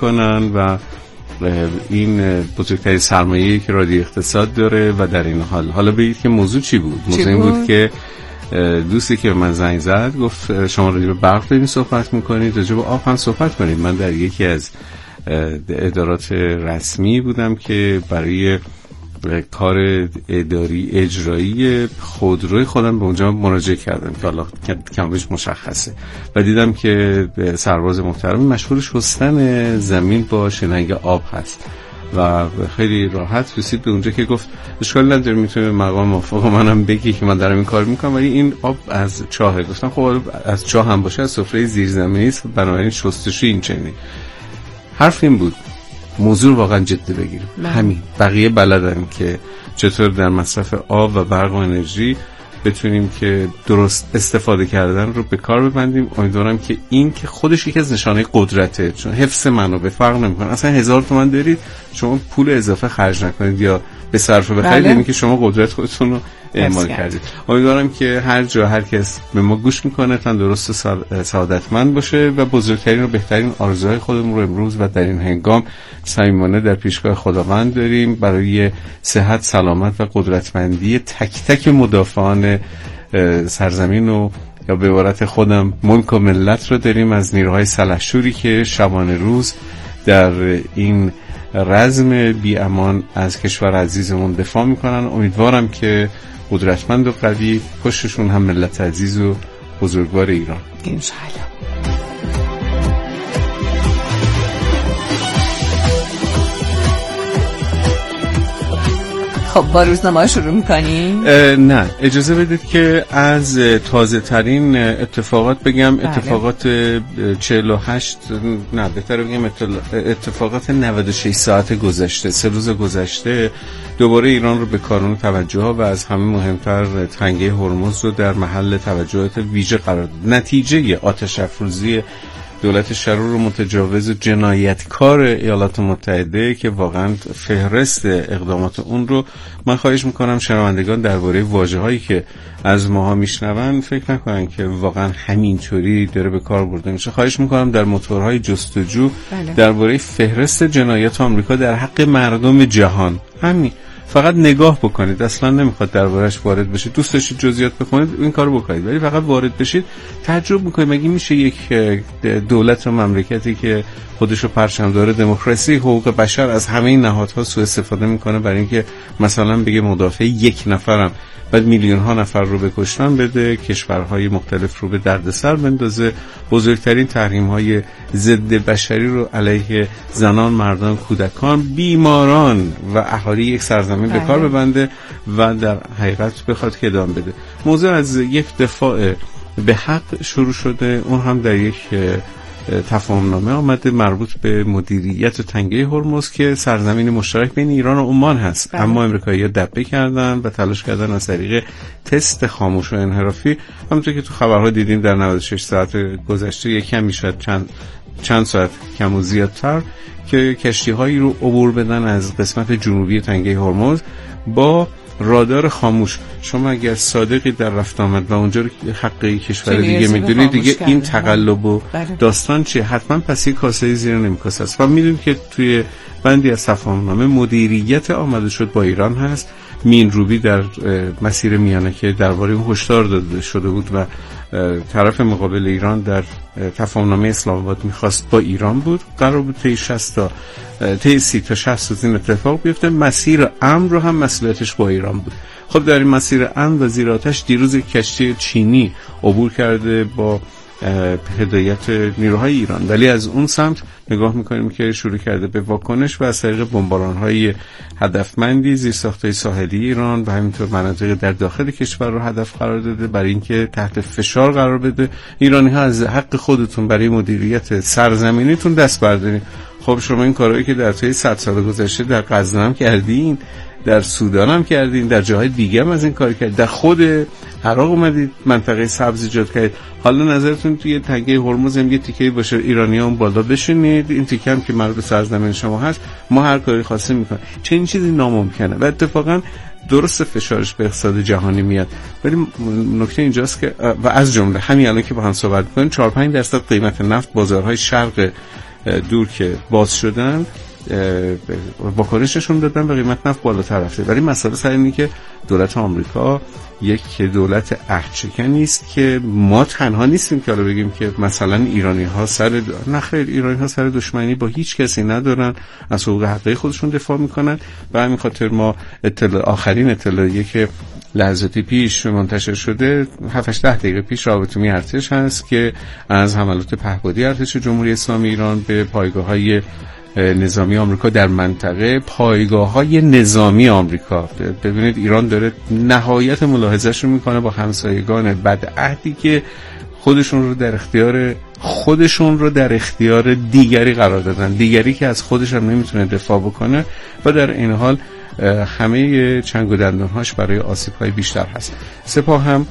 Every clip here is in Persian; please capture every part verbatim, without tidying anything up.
میکنن و این بزرگترین سرمایه‌ای که رادیو اقتصاد داره. و در این حال حالا بگید که موضوع چی بود؟ موضوع این بود که دوستی که به من زنگ زد گفت شما راجع به برق دارین صحبت میکنید، راجع به آب هم صحبت کنید. من در یکی از ادارات رسمی بودم که برای کار اداری اجرایی خودروی خودم به اونجا مراجعه کردم که حالا کمش مشخصه و دیدم که سرباز محترم مشغول شستن زمین با شننگ آب هست و خیلی راحت رسید به اونجا که گفت اشکال نداره میتونه مقام موافق منم بگی که من دارم این کار میکنم ولی این آب از چاهه. گفتم خب از چاه هم باشه از سفره زیرزمینی است بنابراین شستشوی این چنینی. حرف این بود موضوع واقعا جدی بگیریم. همین بقیه بلدن که چطور در مصرف آب و برق و انرژی بتونیم که درست استفاده کردن رو به کار ببندیم. امیدوارم که این که خودش یکی از نشانه قدرته، چون حفظ منابع فرق نمیکنه. اصلا هزار تومان دارید شما پول اضافه خرج نکنید یا به صرفه بخرید، یعنی که شما قدرت خودتون رو اعمال کردید. امیدوارم که هر جا هر کس به ما گوش میکنه تن درست و سعادتمند باشه و بزرگترین و بهترین آرزوهای خودمون رو امروز و در این هنگام صمیمانه در پیشگاه خداوند داریم برای صحت، سلامت و قدرتمندی تک تک مدافعان سرزمین و یا به عبارت خودم ملک و ملت رو داریم از نیروهای سلحشوری که شبانه روز در این رزم بی امان از کشور عزیزمون دفاع میکنن. امیدوارم که قدرتمند و قوی پشتشون هم ملت عزیز و بزرگوار ایران انشاءالله. خب با روزنامه شروع میکنی؟ نه اجازه بدید که از تازه ترین اتفاقات بگم. بله. اتفاقات چهل و هشت نه بهتر بگم اتفاقات نود و شش ساعت گذشته، سه روز گذشته دوباره ایران رو به کانون توجه ها و از همه مهمتر تنگه هرمز رو در محل توجهات ویژه قرار داد. نتیجه آتش افروزی دولت شرور و متجاوز و جنایتکار ایالات متحده که واقعا فهرست اقدامات اون رو من خواهش میکنم شنوندگان درباره واژه‌هایی که از ماها میشنون فکر نکنن که واقعا همینطوری داره به کار برده میشه. خواهش میکنم در موتورهای جستجو بله. درباره فهرست جنایات آمریکا در حق مردم جهان همین فقط نگاه بکنید، اصلا نمیخواد دربارش وارد بشید. دوست داشتید جزئیات بخونید این کارو بکنید ولی فقط وارد بشید تعجب میکنید مگه میشه یک دولت و مملکتی که خودشو پرچم داره دموکراسی حقوق بشر از همه این نهادها سوء استفاده میکنه برای اینکه مثلا بگه مدافع یک نفرم بعد میلیون ها نفر رو به کشتن بده، کشورهای مختلف رو به دردسر بندازه، بزرگترین تحریم های ضد بشری رو علیه زنان، مردان، کودکان، بیماران و اهالی یک سرزمین به کار ببنده و در حقیقت بخواد که ادامه بده. موضوع از یک دفاع به حق شروع شده، اون هم در یک تفاهمنامه آمده مربوط به مدیریت تنگه هرمز که سرزمین مشترک بین ایران و عمان هست. بله. اما امریکایی‌ها دبه کردن و تلاش کردن از طریق تست خاموش و انحرافی، همونطور که تو خبرها دیدیم در نود و شش ساعت گذشته یکم میشد چند چند ساعت کم و زیادتر که کشتی‌هایی رو عبور بدن از قسمت جنوبی تنگه هرمز با رادار خاموش. شما اگر صادقی در رفت آمد و اونجا حق کشور دیگه میدونید دیگه این تقلب و داستان چیه؟ حتما پس یک کاسه زیر نمیکاسه است. و میدونیم که توی بندی از تفاهمنامه مدیریت آمده شد با ایران هست. مین روبی در مسیر میانه که درباره اون هشدار داده شده بود و طرف مقابل ایران در تفاهمنامه اسلام آباد میخواست با ایران بود، قرار بود طی شصت تا طی سی تا شصت روز این اتفاق بیفته. مسیر امن رو هم مسئولیتش با ایران بود. خب در این مسیر امن و زیر آتش دیروز کشتی چینی عبور کرده با هدایت نیروهای ایران، ولی از اون سمت نگاه میکنیم که شروع کرده به واکنش و از طریق بمباران‌های هدفمندی زیرساخت‌های ساحلی ایران و همینطور مناطق در داخل کشور رو هدف قرار داده برای اینکه تحت فشار قرار بده ایرانی‌ها از حق خودتون برای مدیریت سرزمینیتون دست بردارین. خب شما این کارهایی که در طی صد سال گذشته در غزه هم کردین، در سودان هم کردین، در جاهای دیگه هم از این کار کردید، در خود عراق اومدید منطقه سبز ایجاد کردید. حالا نظرتون توی تنگه هرمز هم یه تیکه‌ای باشه ایرانی‌ها اون بالا بشینید، این تیکه هم که مربوط به سرزمین شما هست ما هر کاری خاصی می‌کنیم. چنین چیزی ناممکنه و اتفاقا درست فشارش به اقتصاد جهانی میاد، ولی نکته اینجاست که و از جمله همین الان که با هم صحبت می‌کنیم چهار پنج درصد قیمت نفت بازارهای شرق دور که باز شدن واکنششون دادن و قیمت نفت بالاتر رفته. ولی مسئله سر اینه که دولت آمریکا یک دولت عهدشکن نیست که ما تنها نیستیم که حالا بگیم که مثلا ایرانی ها سر نه خیر، ایرانی ها سر دشمنی با هیچ کسی ندارن، از حقوق حقیقی خودشون دفاع میکنن. و همین خاطر ما اطلاع آخرین اطلاعیه که لحظاتی پیش منتشر شده هفت هشت دقیقه پیش رابطه‌می ارتش هست که از حملات پهپادی ارتش جمهوری اسلامی ایران به پایگاه‌های نظامی آمریکا در منطقه، پایگاه‌های نظامی آمریکا، ببینید ایران داره نهایت ملاحظه‌اش رو میکنه با همسایگان بدعهدی که خودشون رو در اختیار خودشون رو در اختیار دیگری قرار دادن، دیگری که از خودش هم نمیتونه دفاع بکنه و در این حال همه چنگ و دندانهاش برای آسیب‌های بیشتر هست. سپاه هم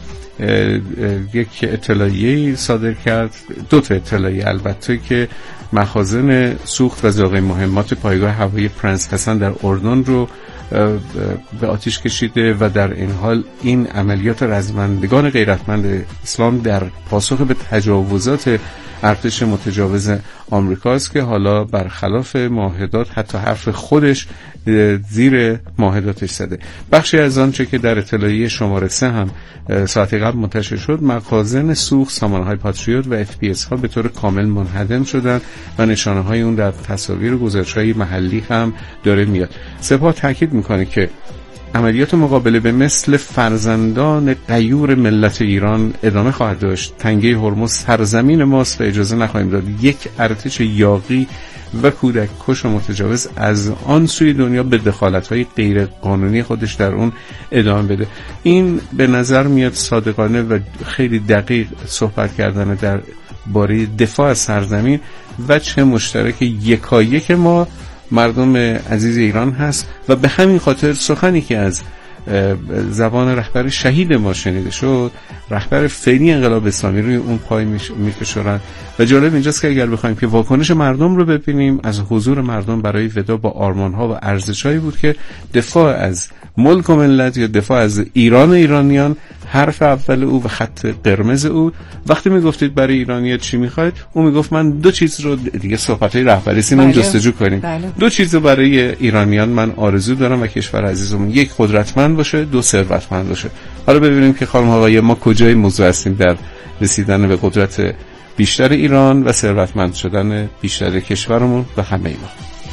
یک اطلاعیه صادر کرد، دو تا اطلاعیه البته، که مخازن سوخت و ذخیره مهمات پایگاه هوایی پرنس حسن در اردن رو به آتش کشیده و در این حال این عملیات رزمندگان غیرتمند اسلام در پاسخ به تجاوزات ارتش متجاوز آمریکاست که حالا برخلاف معاهدات حتی حرف خودش زیر معاهداتش زده. بخشی از آن چه که در اطلاعیه شماره سه هم ساعت قبل منتشر شد، مخازن سوخت، سامانه‌های پاتریوت و اف پی اس ها به طور کامل منهدم شدن و نشانه‌های اون در تصاویر و گزارش‌های محلی هم داره میاد. سپاه تاکید میکنه که عملیات مقابله به مثل فرزندان غیور ملت ایران ادامه خواهد داشت. تنگه هرمز سرزمین ماست و اجازه نخواهیم داد یک ارتش یاغی و کودک کش و متجاوز از آن سوی دنیا به دخالت‌های غیر قانونی خودش در اون ادامه بده. این به نظر میاد صادقانه و خیلی دقیق صحبت کردن در باره دفاع از سرزمین و چه مشترک یکایک ما مردم عزیز ایران هست و به همین خاطر سخنی که از زبان رهبر شهید ما شنیده شد، رهبر فعلی انقلاب اسلامی روی اون پای میفشارن. و جالب اینجاست که اگر بخوایم که واکنش مردم رو ببینیم، از حضور مردم برای ودا با آرمان‌ها و ارزش‌هایی بود که دفاع از ملک و ملت یا دفاع از ایران و ایرانیان حرف اول او و خط قرمز او. وقتی میگفتید برای ایرانیات چی میخواید، او میگفت من دو چیز رو دیگه، صحبت‌های رهبری سینم جستجو کنیم، بله. دو چیز رو برای ایرانیان من آرزو دارم و کشور عزیزمون، یک قدرتمند باشه، دو ثروتمند باشه. حالا ببینیم که خانم آقای ما کجای موضوع هستیم در رسیدن به قدرت بیشتر ایران و ثروتمند شدن بیشتر کشورمون و همه ما.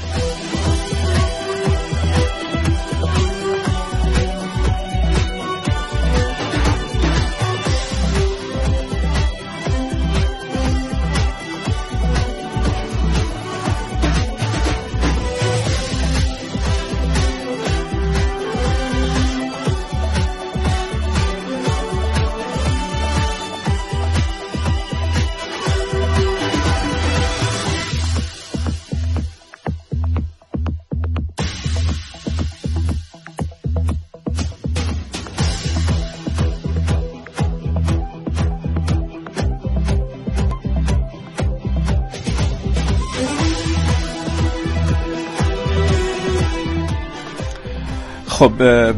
خب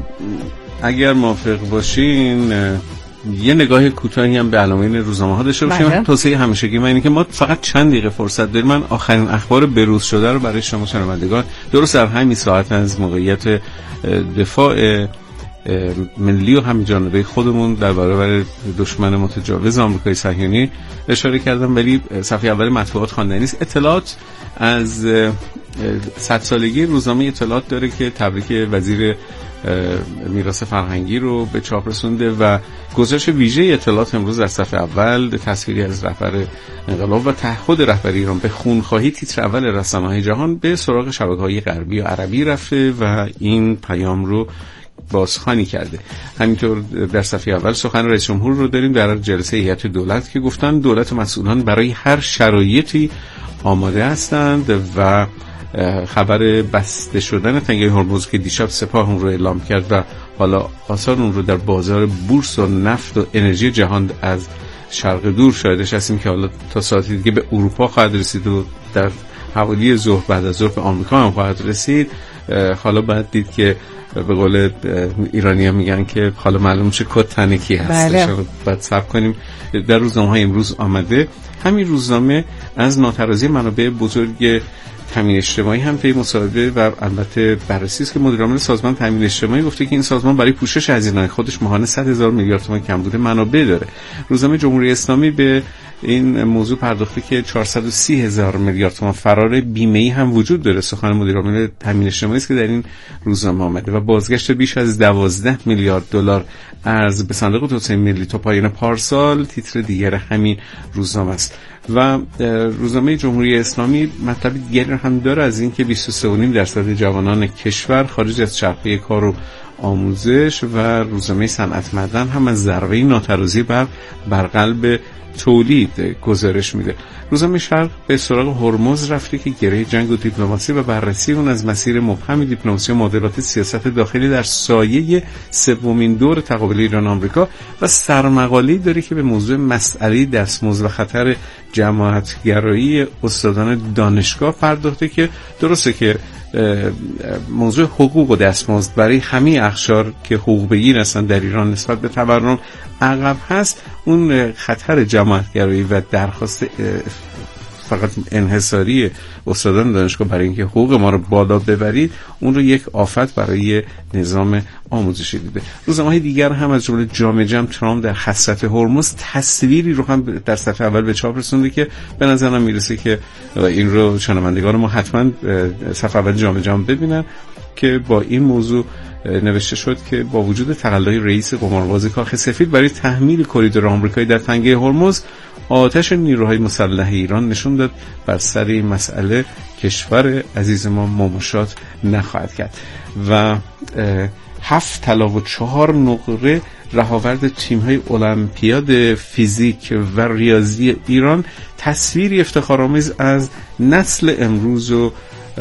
اگر موافق باشین یه نگاه کوتاهی هم به عناوین روزنامه‌ها داشته باشیم. توصیه همیشگی من اینه که ما فقط چند دقیقه فرصت داریم. من آخرین اخبار بروز شده رو برای شما شنوندگان درست در همین ساعت از موقعیت دفاع ملی و همین جانبه خودمون در برابر دشمن متجاوز آمریکای صهیونی اشاره کردم، ولی صفحه اول مطبوعات خواندنی است. اطلاعات از صد سالگی روزنامه اطلاعات داره که تبریک وزیر میراث فرهنگی رو به چاپ رسونده و گزارش ویژه اطلاعات امروز در صفحه اول تصویری از رهبر انقلاب و تعهد رهبری ایران به خونخواهی تیتر اول رسانه‌های جهان به سراغ شبکه‌های غربی و عربی رفته و این پیام رو بازخوانی کرده. همینطور در صفحه اول سخن رئیس جمهور رو داریم در جلسه هیئت دولت که گفتن دولت مسئولان برای هر شرایطی آماده هستند و خبر بسته شدن تنگه هرمز که دیشب سپاه اون رو اعلام کرد و حالا آثار اون رو در بازار بورس و نفت و انرژی جهان از شرق دور شاهدش هستیم که حالا تا ساعتی دیگه به اروپا خواهد رسید و در حوالی ظهر بعد از ظهر به آمریکا هم خواهد رسید. حالا باید دید که به قول ایرانی‌ها میگن که حالا معلوم چه کد تنکی هستش. بله. باید صبر کنیم. در روزنامه‌های امروز آمده. همین روزنامه از ناترازی منابع بزرگ تامین اجتماعی هم طی مصاحبه و البته بررسی است که مدیر عامل سازمان تامین اجتماعی گفته که این سازمان برای پوشش هزینه‌های خودش ماهانه صد هزار میلیارد تومان کمبود منابع داره. روزنامه جمهوری اسلامی به این موضوع پرداخته که چهارصد و سی هزار میلیارد تومان فرار بیمه‌ای هم وجود داره. سخن مدیر عامل تامین اجتماعی است که در این روزنامه آمده و بازگشت بیش از دوازده میلیارد دلار ارز به صندوق توسعه ملی تا پایان پارسال تیتر دیگر همین روزنامه است. و روزنامه جمهوری اسلامی مطلب دیگری هم داره از این که بیست و سه و نیم درصد جوانان کشور خارج از چرخه کار و آموزش و روزنامه صنعت معدن هم از ضربه ناترازی برق بر قلب تولید گزارش میده. روزنامه شرق به سراغ هرمز رفته که گره جنگ و دیپلماسی و بررسی اون از مسیر مبهم دیپلماسی و معادلات سیاست داخلی در سایه سومین دور تقابل ایران آمریکا و سرمقاله‌ای داره که به موضوع مسئله دستمزد و خطر جماعتگرایی استادان دانشگاه پرداخته که درسته که موضوع حقوق و دستمزد برای همه اقشار که حقوق بگیر هستن در ایران نسبت به تورم عقب هست، اون خطر جماعتگرایی و درخواست فقط انحصاری استادان دانشگاه برای اینکه حقوق ما رو بالا ببرید اون رو یک آفت برای نظام آموزشی دیده. روزنامه‌های دیگر هم از جمله جامعه جمع ترامپ در حسرت هرمز تصویری رو هم در صفحه اول به چاپ رسونده که به نظرم میرسه که این رو شنوندگان ما حتما صفحه اول جامعه جمع ببینن که با این موضوع نوشته شد که با وجود تقلای رئیس قمارباز کاخ سفید برای تحمیل کریدور آمریکایی در تنگه هرمز، آتش نیروهای مسلح ایران نشون داد بر سر این مسئله کشور عزیز ما مماشات نخواهد کرد. و هفت طلا و چهار نقره رهاورد تیم‌های المپیاد فیزیک و ریاضی ایران تصویری افتخارآمیز از نسل امروز و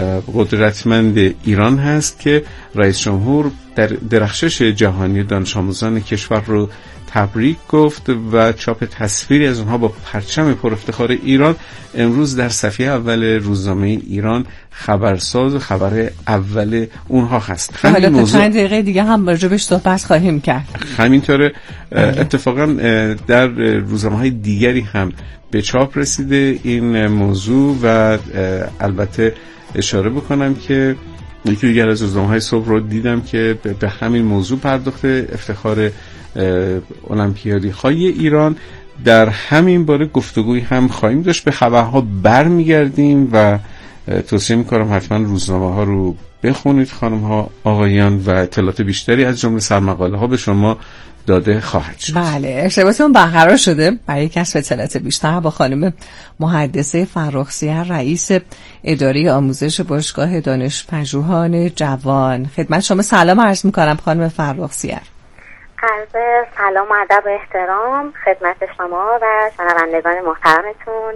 قدرتمند ایران هست که رئیس جمهور در درخشش جهانی دانش آموزان کشور رو تبریک گفت و چاپ تصویری از اونها با پرچم پر افتخار ایران امروز در صفحه اول روزنامه ایران خبرساز و خبر اول اونها هست. حالا تا چند دقیقه دیگه هم راجبش صحبت خواهیم کرد. همینطوره. اتفاقا در روزنامه‌های دیگری هم به چاپ رسیده این موضوع و البته اشاره بکنم که یکی دیگر از روزنامه‌های صبح رو دیدم که به همین موضوع پرداخته، افتخار المپیادی‌های ایران. در همین باره گفتگوی هم خواهیم داشت. به خبرها برمیگردیم و توصیه می‌کنم حتما روزنامه‌ها رو بخونید خانم‌ها آقایان و اطلاعات بیشتری از جمله سرمقاله‌ها به شما داده خواهد شد. بله، ارتباطمون برقرار شده برای کسب اطلاعات بیشتر با خانم مهندسه فرخ‌سیر، رئیس اداره آموزش باشگاه دانش‌پژوهان جوان. خدمت شما سلام عرض می‌کنم خانم فرخ‌سیر. عرض سلام و ادب و احترام خدمت شما و شنوندگان محترمتون.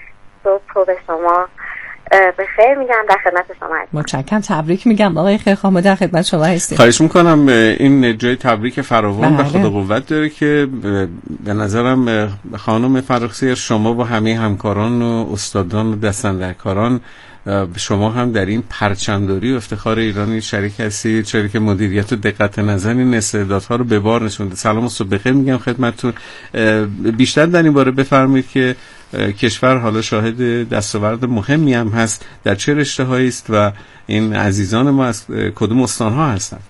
صبح به شما به خیر میگم، در خدمت شما هستم. متشکرم، تبریک میگم آقای خیرخواه، ما در خدمت شما هستیم. خواهش میکنم. این جای تبریک فراوان به خدا قوت داره که به نظرم خانم فرخ‌سیر شما با همه همکاران و استادان و دستاندرکاران شما هم در این پرچمداری و افتخار ایرانی شریک هستید. شریک مدیریت و دقت نظر این استعدادها رو به بار نشونده. سلام و صبح بخیر میگم خدمتتون. بیشتر در این باره بفرمایید که کشور حالا شاهد دستاورد مهمی هم هست، در چه رشته‌هایی است و این عزیزان ما از کدوم استان‌ها هستند؟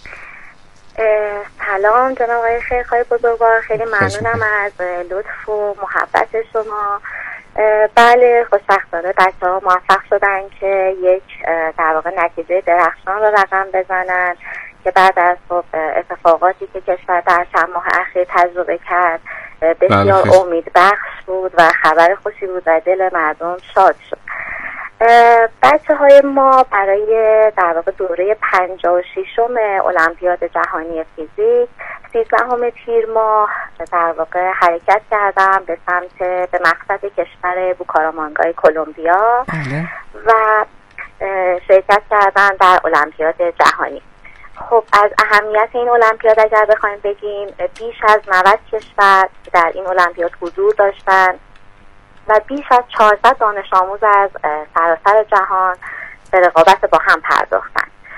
سلام جناب آقای خیرخواه بزرگوار، خیلی ممنونم از لطف و محبت شما. بله، خوشبختانه بچه‌ها موفق شدن که یک در واقع نتیجه درخشان رو رقم بزنن که بعد از اتفاقاتی که کشور در چند ماه اخیر تجربه کرد بسیار امیدبخش بود و خبر خوشی بود و دل مردم شاد شد. بچه های ما برای در واقع دوره پنجاه و ششم المپیاد جهانی فیزیک سیزدهم تیر ماه در واقع حرکت کردم به سمت به مقصد کشور بوکارامانگای کلمبیا و شرکت کردن در المپیاد جهانی. خب از اهمیت این المپیاد اگر بخوایم بگیم، بیش از نود کشور در این المپیاد حضور داشتن و بیش از چهارصد دانش آموز از سراسر جهان به رقابت با هم پرداختن.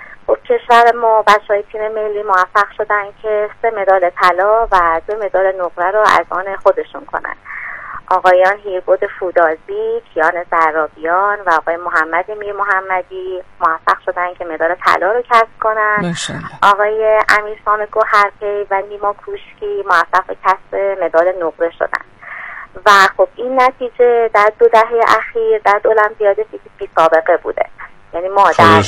کشور ما بچه‌های تیم ملی موفق شدن که سه مدال طلا و دو مدال نقره رو از آن خودشون کنن. آقایان هیربود فودازی، کیان زرابیان و آقای محمد میر محمدی موفق شدن که مدال طلا رو کسب کنن. آقای امیرسام گوهرپی و نیما کوشکی موفق به کسب مدال نقره شدن. و خب این نتیجه در دو دهه اخیر در المپیاد فیزیک بی سابقه بوده. یعنی ما در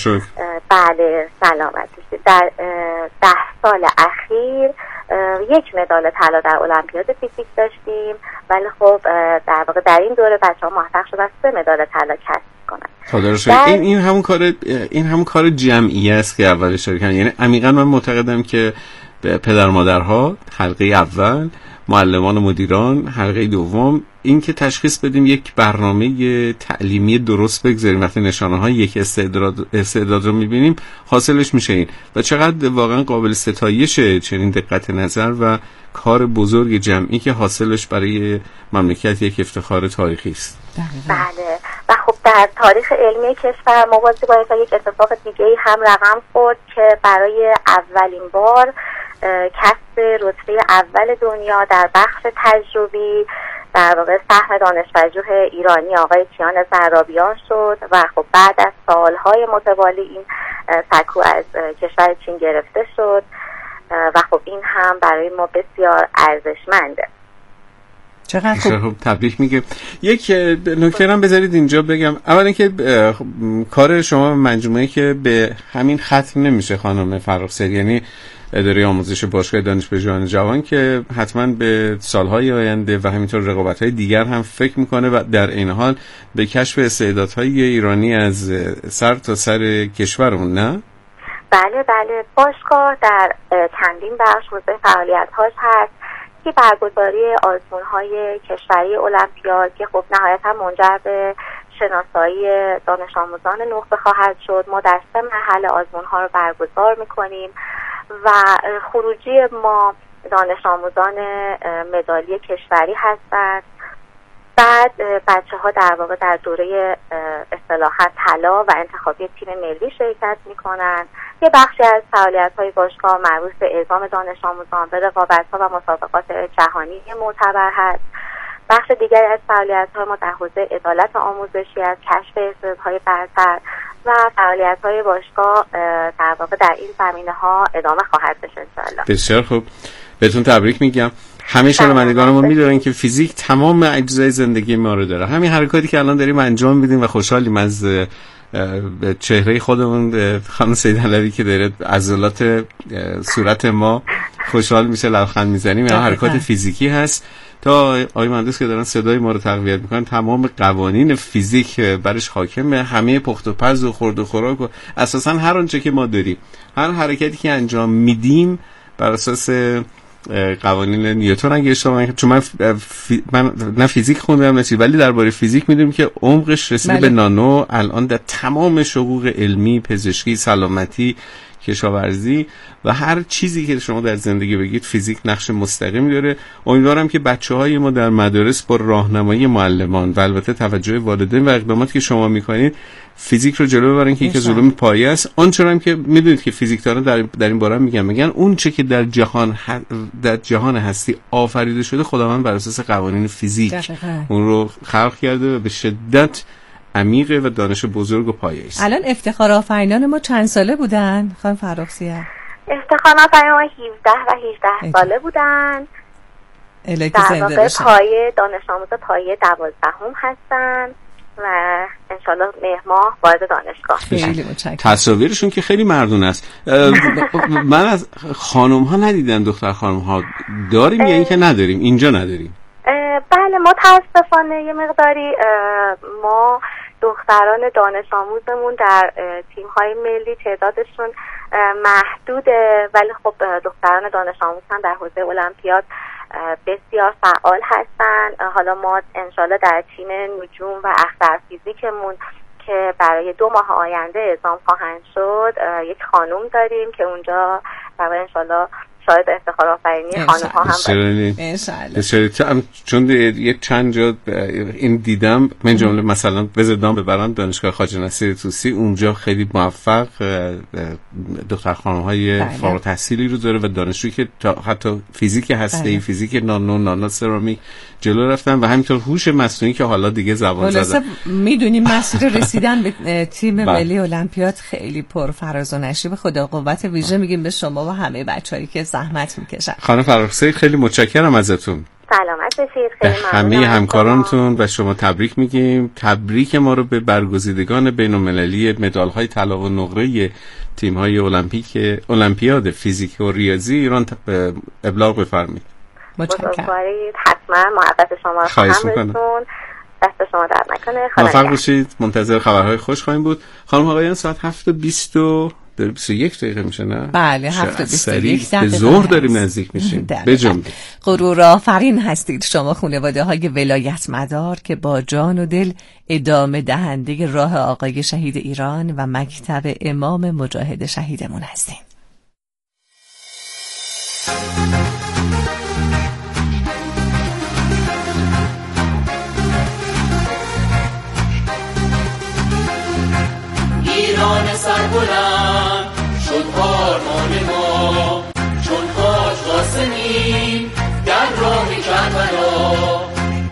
بله سلامتی در ده سال اخیر یک مدال طلا در المپیاد فیزیک داشتیم، ولی خب در واقع در این دوره بچه‌ها موفق شدن سه مدال طلا کسب کنن. در... این این همون کار این همون کار جمعی است که اول اشاره کردم. یعنی عمیقا من معتقدم که پدر مادرها حلقه اول، معلمان و مدیران حلقه دوم، این که تشخیص بدیم یک برنامه تعلیمی درست بگذاریم وقتی نشانه های یک استعداد استعداد رو میبینیم حاصلش میشه این. و چقدر واقعا قابل ستایشه چنین دقت نظر و کار بزرگ جمعی که حاصلش برای مملکت یک افتخار تاریخی است. بله. و خب در تاریخ علمی کشور ما باید باید یک اتفاق دیگه هم رقم خورد که برای اولین بار کسب رتبه اول دنیا در بخش تجربی در واقع سهم دانشپژوه ایرانی آقای کیان زرابیان شد و خب بعد از سالهای متوالی این سکو از کشور چین گرفته شد و خب این هم برای ما بسیار ارزشمنده. چقدر خوب. تبریک میگه. یک نکته هم بذارید اینجا بگم. اول اینکه کار شما مجموعه که به همین ختم نمیشه خانم فرخزی، یعنی اداره آموزش باشگاه دانشپژوهان جوان که حتما به سالهای آینده و همینطور رقابت‌های دیگر هم فکر میکنه و در این حال به کشف استعدادهای ایرانی از سر تا سر کشورمون. نه؟ بله بله، باشگاه در چندین بخش حوزه فعالیت‌هاش هست که برگزاری آزمون‌های کشوری المپیاد که خب نهایتاً منجر به شناسایی دانش آموزان نخبه خواهد شد. ما در سه مرحله آزمون‌ها رو برگزار می‌کنیم و خروجی ما دانش آموزان مدالی کشوری هستند. بعد بچه ها در واقع در دوره اصطلاحاً طلا و انتخابی تیم ملی شرکت میکنن. یه بخشی از فعالیت های باشگاه مربوط به اعزام دانش آموزان به رقابت ها و مسابقات جهانی معتبر هست. بخش دیگری از فعالیت های ما در حوزه عدالت آموزشی از کشف استعدادهای برتر و فعالیت های باشگاه در واقع در این زمینه ها ادامه خواهد داشت انشاءالله. بسیار خوب، بهتون تبریک میگم. همه شنوندگان ما میدونن که فیزیک تمام اجزای زندگی ما رو داره. همین حرکاتی که الان داریم انجام میدیم و خوشحالیم از چهره خودمون، خانم سید علوی که داره عضلات صورت ما خوشحال میشه، لبخند میزنیم، این حرکات فیزیکی هست. تا آقای مهندس که دارن صدای ما رو تقویت میکنن، تمام قوانین فیزیک برش حاکمه، همه پخت و پز و خورد و خوراک و اساسا هر آنچه که ما داریم، هر حرکتی که انجام میدیم بر اساس قوانین نیوتن اگه اشتباه نکنم، چون من فی... من نه فیزیک خوندم نه چیزی، ولی درباره فیزیک میدونم که عمقش رسیده بله. به نانو. الان در تمام شقوق علمی، پزشکی، سلامتی، کشاورزی و هر چیزی که شما در زندگی بگید فیزیک نقش مستقیم داره. امیدوارم که بچه‌های ما در مدارس با راهنمایی معلمان و البته توجه والدین و اقداماتی که شما میکنید فیزیک رو جلو ببرن که یک از علوم پایه است. آنچنان که میدونید که فیزیکدانان در در این باره میگن میگن اون چه که در جهان ح... در جهان هستی آفریده شده خداوند بر اساس قوانین فیزیک دقیقا اون رو خلق کرده و به شدت عمیقه و دانش بزرگ و پایه است. الان افتخار آفرینان ما چند ساله بودن خانم فرخزی؟ افتخار آفرینان ما هفده و هجده ساله بودن. در واقع پایه دانش آموز پایه دوازدهم هستن و انشالله مهر ماه وارد دانشگاه. خیلی متشکرم. تصاویرشون که خیلی مردون است. من از خانم ها ندیدم، دختر خانم ها داریم یا اینکه نداریم؟ اینجا نداریم. بله متاسفانه یه مقداری ما دختران دانش آموزمون در تیم‌های ملی تعدادشون محدوده، ولی خب دختران دانش آموز هم در حوزه المپیاد بسیار فعال هستن. حالا ما انشالله در تیم نجوم و اختر فیزیکمون که برای دو ماه آینده اعزام خواهند شد یک خانم داریم که اونجا برای انشالله شاید افتخار آفرینی خانم ها هم باشه. چون یه چند جا این دیدم من جمله مثلا وزردان ببرم دانشگاه خواجه نصیر طوسی، اونجا خیلی موفق دختر خانم های فارغ التحصیلی رو داره و دانشجویی که حتی فیزیک هسته‌ای، فیزیک نانو، نانو سرامیک جلو رفتن و همینطور هوش مصنوعی که حالا دیگه زبان زدن. میدونیم مسیر رسیدن به تیم ملی المپیاد خیلی پر فراز و نشیب. خدا قوت ویژه میگیم به شما و همه بچه‌هایی که زحمت میکشن. خانم فرخزی خیلی متشکرم ازتون. سلامت باشید. خیلی ممنونم. همه همکارانتون و شما تبریک میگیم. تبریک ما رو به برگزیدگان بین‌المللی مدال‌های طلا و نقره تیم‌های المپیک المپیاد فیزیک و ریاضی ایران ابلاغ بفرمایید. متشکرم. حتما محبت شما رو خواهم رسوند. دست شما درد نکنه. موفق باشید. منتظر خبرهای خوش خواهیم بود. خانم آقایان ساعت هفت و بیست و یک دقیقه میشه نه؟ بله هفت و بیست و یک دقیقه. به ظهر داریم نزدیک میشیم. بجنبید. غرور آفرین هستید شما خانواده های ولایت مدار که با جان و دل ادامه دهنده راه آقای شهید ایران و مکتب امام مجاهد شهیدمون هستین. ایران سربلند شد آرمان ما، چون حاج قاسمی در راه کربلا.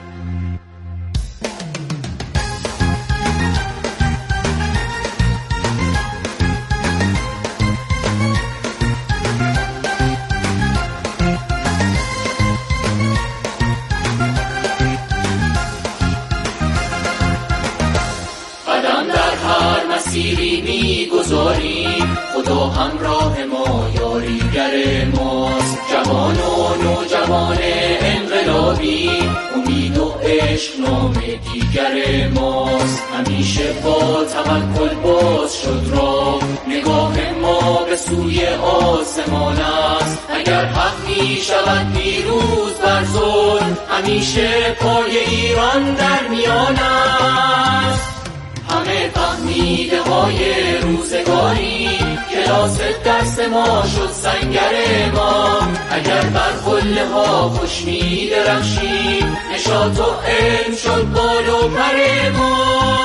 مسیری می گذاریم، خدا همراه ما، یاریگر ماست. جوان و نوجوان انقلابی، امید و عشق نام دیگر ماست. همیشه با توکل باز شد راه، نگاه ما به سوی آسمان است. اگر حق می شود پیروز بر ظلم، همیشه پای ایران در میان است. همه فهمیده های روزگاری، کلاس درس ما شد سنگر ما. اگر بر قله ها خوش می درخشیم، نشاط و علم شد بال و پر ما.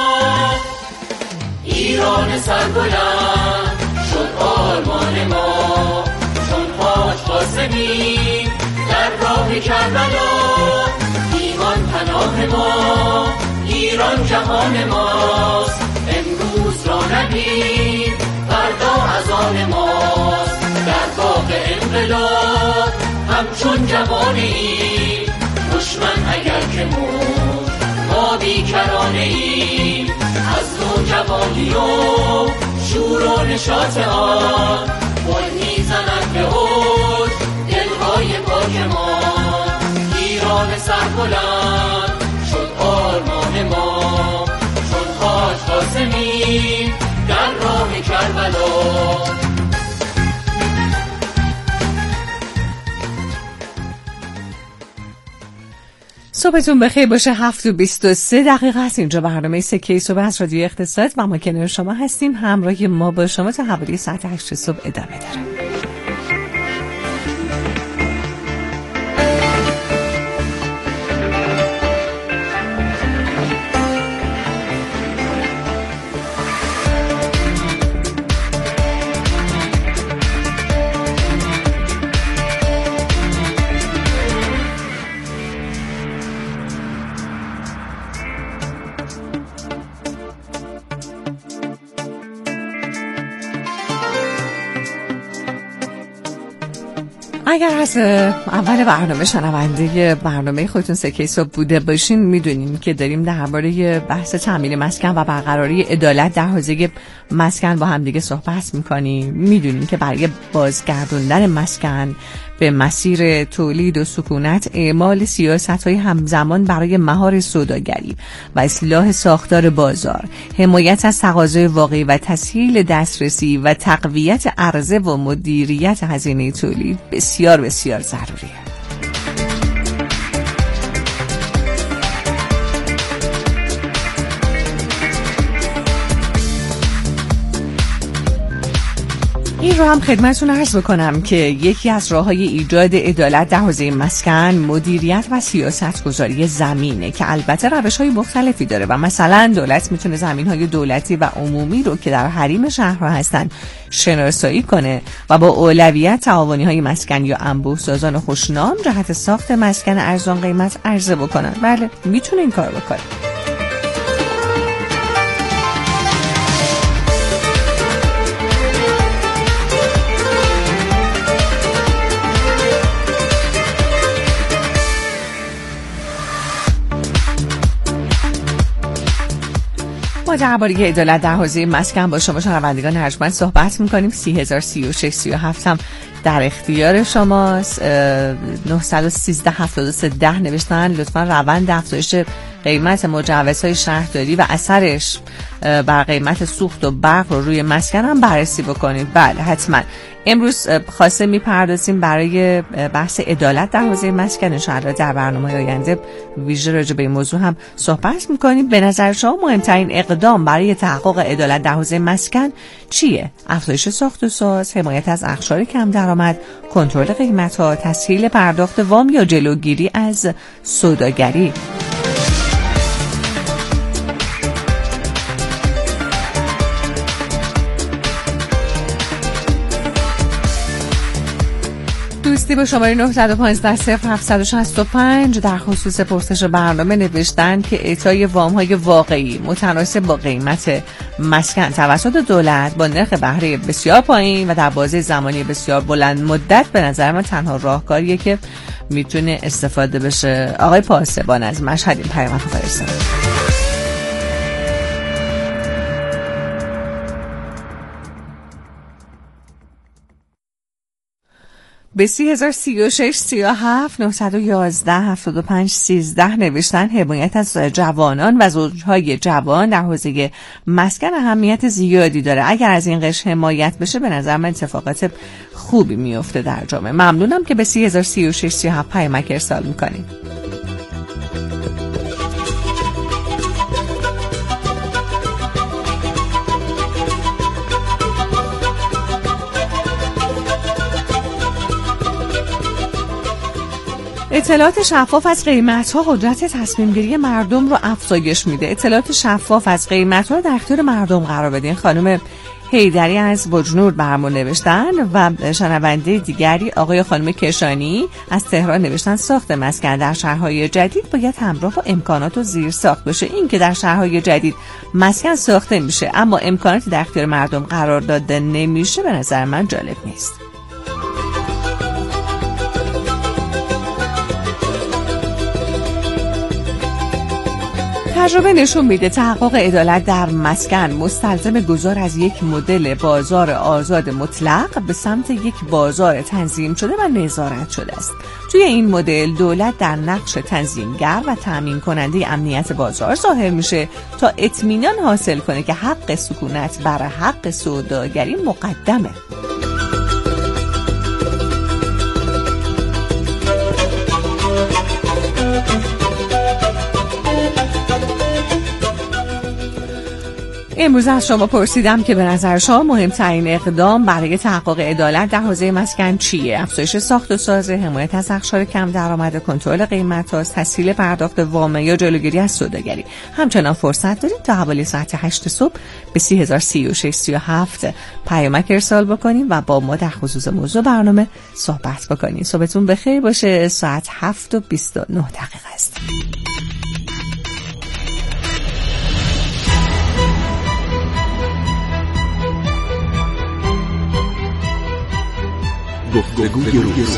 ایران سربلند شد آرمان ما، چون حاج قاسمی در راه کربلا. ایمان پناه ما، ایران جهان ماست. امروز را نبید فردا از آن ماست. در باغ انقلاب همچون جوانی، دشمن اگر که مرد ما بیکرانه ایم. از نوجوانی و شور و نشاط آن، گل میزند به اوج دلهای پاک ما. ایران سربلند شد آرمان ما، چون حاج قاسمی در راه کربلا. صبحتون بخیر باشه. هفت و بیست و سه دقیقه است. اینجا برنامه سکه صبح از رادیو اقتصاد و ما کنار شما هستیم. همراه ما با شما تا حوالی ساعت هشت صبح ادامه داره. اگر از اول برنامه شنونده برنامه خودتون سکه صبح بوده باشین، میدونین که داریم درباره بحث تامین مسکن و برقراری عدالت در حوزه مسکن با هم دیگه صحبت میکنیم. میدونین که برای بازگردوندن مسکن به مسیر تولید و سکونت، اعمال سیاست‌های همزمان برای مهار سوداگری و اصلاح ساختار بازار، حمایت از تقاضای واقعی و تسهیل دسترسی و تقویت عرضه و مدیریت هزینه تولید بسیار بسیار ضروریه. این رو هم خدمتتون عرض بکنم که یکی از راه‌های ایجاد عدالت در حوزه مسکن مدیریت و سیاست‌گذاری زمینه که البته روش‌های مختلفی داره و مثلا دولت میتونه زمین‌های دولتی و عمومی رو که در حریم شهرها هستن شناسایی کنه و با اولویت تعاونی‌های مسکن یا انبوه سازان خوشنام جهت ساخت مسکن ارزان قیمت عرضه بکنن. بله میتونه این کار بکنه. ما درباره عدالت در حوزه مسکن با شما شنوندگان ارجمند صحبت می‌کنیم. سی هزار سی و شش سی و هفت هم در اختیار شماست. نه یک سه هفت سه ده نوشتن لطفاً روند افزایش قیمت مجوزهای شهرداری و اثرش بر قیمت سوخت و برق رو روی مسکن هم بررسی بکنید. بله حتما. امروز خاصه میپردازیم برای بحث عدالت در حوزه مسکن. انشاءالله در برنامه آینده ویژه راجع به این موضوع هم صحبت میکنیم. به نظر شما مهمترین اقدام برای تحقق عدالت در حوزه مسکن چیه؟ افزایش ساخت و ساز، حمایت از اقشار کم درآمد، کنترل قیمت‌ها، تسهیل پرداخت وام یا جلوگیری از سوداگری؟ دوستی با شماره نه یک پنج صفر هفت شش پنج در خصوص پرسش برنامه نوشتن که اعطای وام‌های واقعی متناسب با قیمت مسکن توسط دولت با نرخ بهره بسیار پایین و در بازه زمانی بسیار بلند مدت به نظر من تنها راهکاریه که میتونه استفاده بشه. آقای پاسبان از مشهد این پیام فرستادن. به سی هزار سی و شش سی و هفت نه یازده هفتاد و پنج سیزده نوشتن حمایت از جوانان و زوجهای جوان در حوزه مسکن اهمیت زیادی داره. اگر از این قشر حمایت بشه به نظر من اتفاقات خوبی میفته در جامعه. ممنونم که به سی هزار سی و شش سی و هفت پیامک ارسال میکنید. اطلاعات شفاف از قیمت‌ها قدرت تصمیم‌گیری مردم رو افزایش میده. اطلاعات شفاف از قیمت‌ها رو در اختیار مردم قرار بدین. خانم حیدری از بجنور برامون نوشتن و شنونده دیگری آقای خانم کشانی از تهران نوشتن ساخت مسکن در شهرهای جدید باید همراه با امکانات و زیرساخت بشه. این که در شهرهای جدید مسکن ساخته میشه اما امکاناتی در اختیار مردم قرار داده نمیشه به نظر من جالب نیست. تجربه نشون میده تحقق عدالت در مسکن مستلزم گذار از یک مدل بازار آزاد مطلق به سمت یک بازار تنظیم شده و نظارت شده است. توی این مدل دولت در نقش تنظیمگر و تامین کننده امنیت بازار ظاهر میشه تا اطمینان حاصل کنه که حق سکونت بر حق سوداگری مقدمه. امروز از شما پرسیدم که به نظر شما مهمترین اقدام برای تحقق عدالت در حوزه مسکن چیه؟ افزایش ساخت و ساز، حمایت از اقشار کم درآمد، کنترل قیمت‌ها، تسهیل پرداخت وام یا جلوگیری از سوداگری. همچنان فرصت دارید تا حوالی ساعت هشت صبح به سی هزار سی و شش سی و هفت پیامک ارسال بکنیم و با ما در خصوص موضوع برنامه صحبت بکنیم. صبحتون بخیر باشه. ساعت هفت و بیست و نه دقیقه است. گفتگوی روز.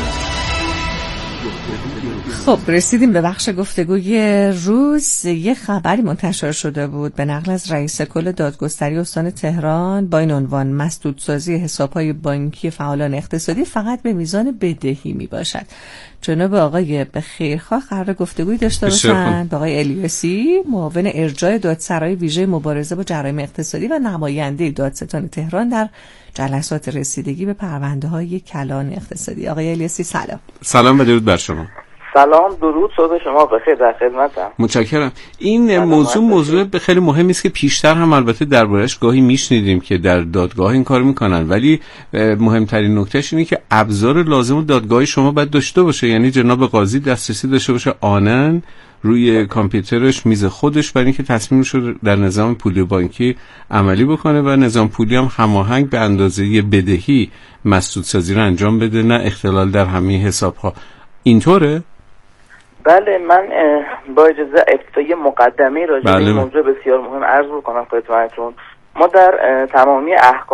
خب رسیدیم به بخش گفتگوی روز. یه خبری منتشر شده بود به نقل از رئیس کل دادگستری استان تهران با این عنوان: مسدودسازی حساب‌های بانکی فعالان اقتصادی فقط به میزان بدهی میباشد. جناب آقای بخیرخواه قرار گفتگوی داشته باشند با آقای الیاسی، معاون ارجاع دادسرای ویژه مبارزه با جرایم اقتصادی و نماینده دادستان تهران در جلسات رسیدگی به پرونده‌های کلان اقتصادی. آقای الیاسی سلام. سلام و درود بر شما. سلام، درود، صبح شما بخیر، در خدمتم. متشکرم. این موضوع موضوع به خیلی مهمی است که پیشتر هم البته دربارش گاهی میشنیدیم که در دادگاه این کار میکنن، ولی مهمترین نکتهش اینه که ابزار لازم دادگاه شما باید داشته باشه، یعنی جناب قاضی دسترسی داشته باشه آنن روی کامپیوترش میز خودش برای اینکه تصمیمش رو در نظام پولی بانکی عملی بکنه و نظام پولی هم هماهنگ به اندازه بدهی مسدودسازی رو انجام بده، نه اختلال در همه حساب‌ها. اینطوره؟ بله، من با اجازه ابتدای مقدمه راجع به این موضوع بسیار مهم عرض بکنم خدمتتون. ما در تمامی احکام